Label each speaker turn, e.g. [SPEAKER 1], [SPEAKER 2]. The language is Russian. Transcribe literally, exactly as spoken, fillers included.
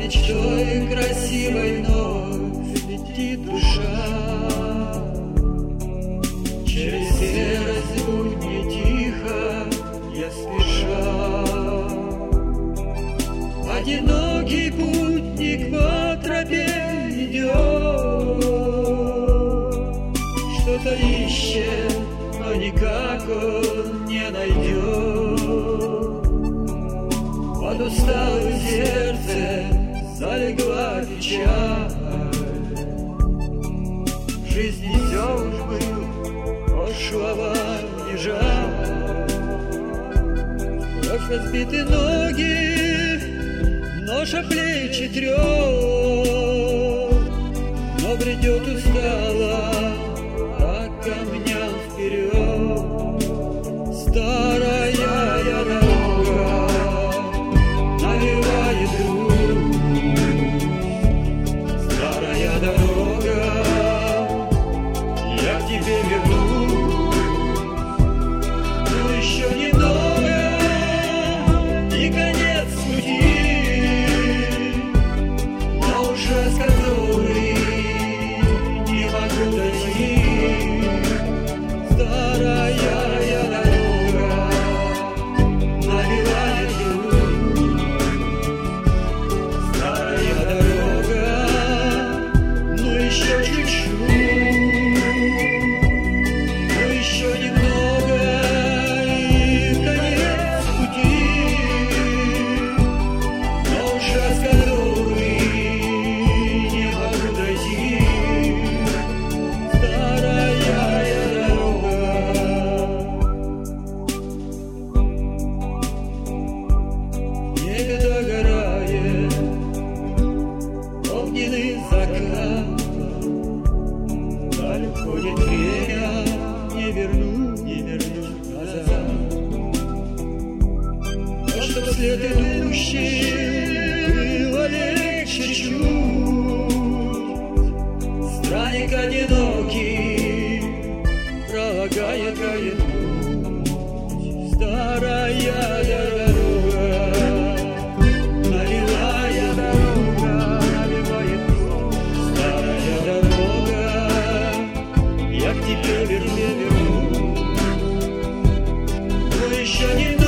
[SPEAKER 1] мечтой красивой вновь летит душа. Через серость будни тихо я спеша. Одинокий путник по тропе идет, что-то ищет, но никак он не найдет. Под усталым сердцем залегла печаль. В жизни все уж было, прошлого не жаль. Вновь разбиты ноги, ноша плечи трет, но бредет устало по камням вперед. Старая дорога навевает грусть, старая дорога, я к тебе вернусь. Но еще немного, и конец пути, на ужас который не могу дойти. Старая дорога навевает грусть, старая дорога, ну еще чуть-чуть, ну еще немного, и конец пути, на ужас который не могу дойти. Старая дорога. Небо догорает, огненный закат, даль уходит время, не верну, не верну назад. Но чтоб след идущий было легче чуть, странник одинокий пролагает путь. Старая дорога, навевая дорога, навевает грусть. Старая дорога, я к тебе верну, верну. Но еще не